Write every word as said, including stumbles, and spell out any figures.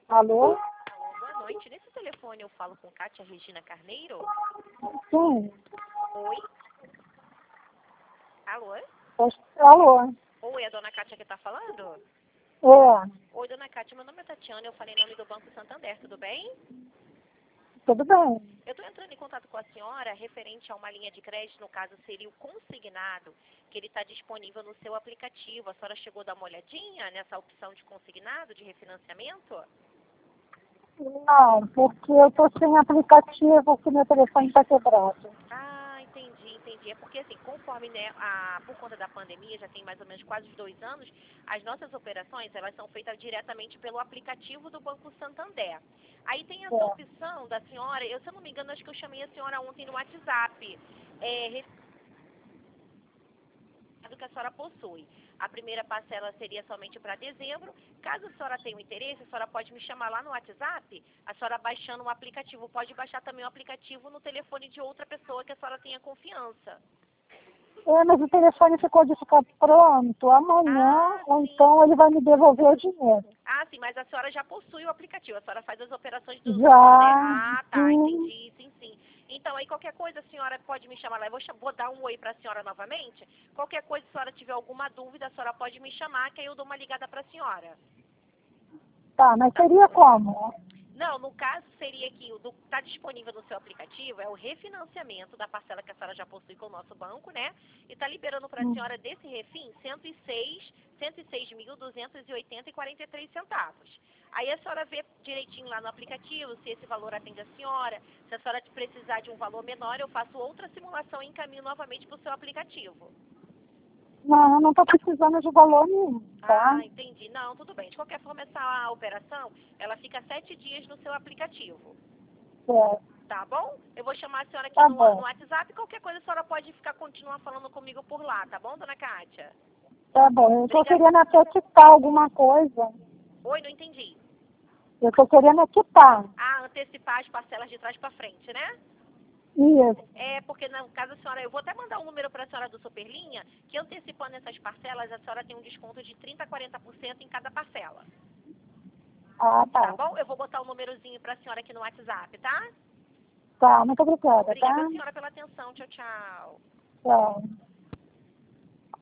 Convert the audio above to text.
Alô? Alô, boa noite. Nesse telefone eu falo com Kátia Regina Carneiro? Sim. Oi? Alô? Alô? Oi, é a dona Kátia que está falando? É, Oi, dona Kátia, meu nome é Tatiana, eu falei em nome do Banco Santander, tudo bem? tudo bem. Eu estou entrando em contato com a senhora referente a uma linha de crédito, no caso seria o consignado, que ele está disponível no seu aplicativo. A senhora chegou a dar uma olhadinha nessa opção de consignado, de refinanciamento? Não, porque eu tô sem aplicativo, porque meu telefone está quebrado. Ah, entendi, entendi. É porque, assim, conforme, né, a, por conta da pandemia, já tem mais ou menos quase dois anos, as nossas operações, elas são feitas diretamente pelo aplicativo do Banco Santander. Aí tem essa É. opção da senhora, eu, se eu não me engano, acho que eu chamei a senhora ontem no WhatsApp, é, do que a senhora possui. A primeira parcela seria somente para dezembro. Caso a senhora tenha um interesse, a senhora pode me chamar lá no WhatsApp, a senhora baixando o aplicativo. Pode baixar também o aplicativo no telefone de outra pessoa que a senhora tenha confiança. É, mas o telefone ficou de ficar pronto amanhã, Ah, ou sim. então ele vai me devolver o dinheiro. Ah, sim, mas a senhora já possui o aplicativo. A senhora faz as operações do Santander. Já, Ah, tá, sim, entendi, sim, sim. Então, aí qualquer coisa a senhora pode me chamar lá. Eu vou, cha- vou dar um oi para a senhora novamente. Qualquer coisa, se a senhora tiver alguma dúvida, a senhora pode me chamar, que aí eu dou uma ligada para a senhora. tá, mas Tá. seria como? Não, no caso seria que o está disponível no seu aplicativo é o refinanciamento da parcela que a senhora já possui com o nosso banco, né? E está liberando para a Hum. senhora desse refim cento e seis, cento e seis mil duzentos e oitenta e quarenta e três centavos. Aí a senhora vê direitinho lá no aplicativo se esse valor atende a senhora. Se a senhora precisar de um valor menor, eu faço outra simulação e encaminho novamente para o seu aplicativo. Não, eu não estou precisando de valor nenhum, tá? Ah, entendi. Não, tudo bem. De qualquer forma, essa operação, ela fica sete dias no seu aplicativo. É, Tá bom? Eu vou chamar a senhora aqui tá no, no bom, WhatsApp. Qualquer coisa a senhora pode ficar continuar falando comigo por lá, tá bom, dona Kátia? tá bom. Eu estou Obrigada. querendo até quitar alguma coisa. Oi, não entendi. Eu estou querendo quitar. Ah, antecipar as parcelas de trás pra frente, né? Isso. É, porque no caso a senhora, eu vou até mandar um número pra senhora do Superlinha, que antecipando essas parcelas, a senhora tem um desconto de trinta a quarenta por cento em cada parcela. Ah, Tá tá. bom? Eu vou botar o um númerozinho pra senhora aqui no WhatsApp, tá? Tá, muito obrigada, Obrigada, tá? senhora, pela atenção. Tchau, tchau. Tchau.